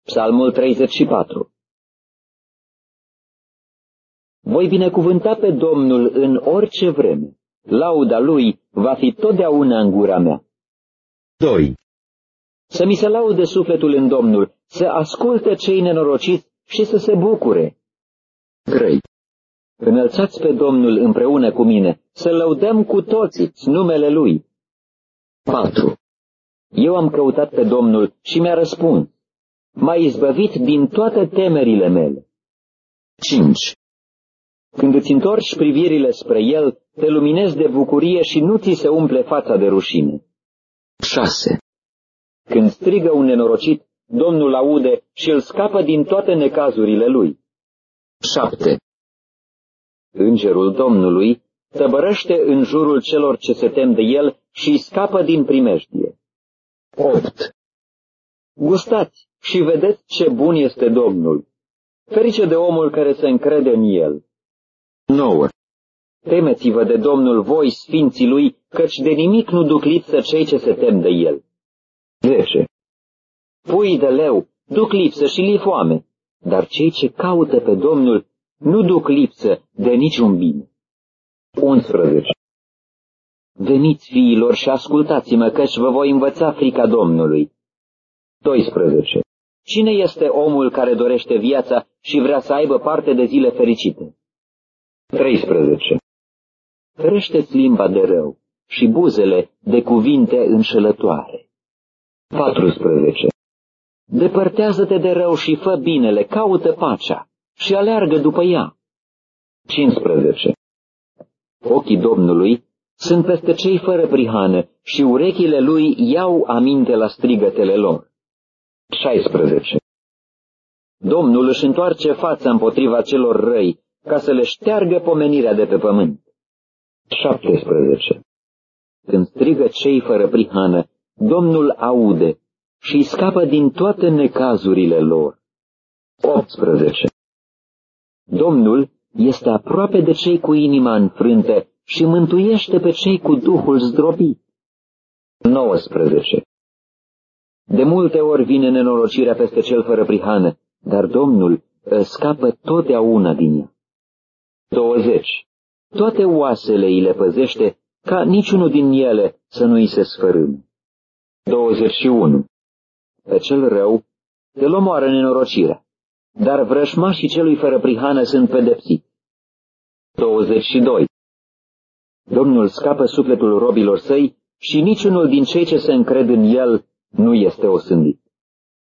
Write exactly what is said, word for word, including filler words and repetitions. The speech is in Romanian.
Psalmul treizeci și patru. Voi binecuvânta pe Domnul în orice vreme. Lauda Lui va fi totdeauna în gura mea. doi. Să mi se laude sufletul în Domnul, să asculte cei nenorociți și să se bucure. trei. Înălțați pe Domnul împreună cu mine, să lăudăm cu toții numele Lui. patru. Eu am căutat pe Domnul și mi-a răspuns. M-a izbăvit din toate temerile mele. cinci. Când îți întorci privirile spre El, te luminezi de bucurie și nu ți se umple fața de rușine. șase. Când strigă un nenorocit, Domnul aude și îl scapă din toate necazurile lui. șapte. Îngerul Domnului tăbărăște în jurul celor ce se tem de El și îi scapă din primejdie. opt. Gustați și vedeți ce bun este Domnul. Ferice de omul care se încrede în El. nouă. Temeți-vă de Domnul voi, sfinții Lui, căci de nimic nu duc lipsă cei ce se tem de El. zece. Puii de leu duc lipsă și li foame, dar cei ce caută pe Domnul nu duc lipsă de niciun bine. unsprezece. Veniți, fiilor, și ascultați-mă, căci vă voi învăța frica Domnului. doisprezece. Cine este omul care dorește viața și vrea să aibă parte de zile fericite? treisprezece. Ferește-ți limba de rău și buzele de cuvinte înșelătoare. paisprezece. Depărtează-te de rău și fă binele, caută pacea și aleargă după ea. cincisprezece. Ochii Domnului sunt peste cei fără prihană și urechile Lui iau aminte la strigătele lor. șaisprezece. Domnul își întoarce fața împotriva celor răi, ca să le șteargă pomenirea de pe pământ. șaptesprezece. Când strigă cei fără prihană, Domnul aude și îi scapă din toate necazurile lor. optsprezece. Domnul este aproape de cei cu inima înfrântă și mântuiește pe cei cu duhul zdrobit. nouăsprezece. De multe ori vine nenorocirea peste cel fără prihană, dar Domnul îl scapă totdeauna din ea. douăzeci. Toate oasele îi le păzește, ca niciunul din ele să nu îi se sfărâme. douăzeci și unu. Pe cel rău îl omoară nenorocirea, dar vrășmașii celui fără prihană sunt pedepsiți. douăzeci și doi. Domnul scapă sufletul robilor săi și niciunul din cei ce se încred în El nu este osândit.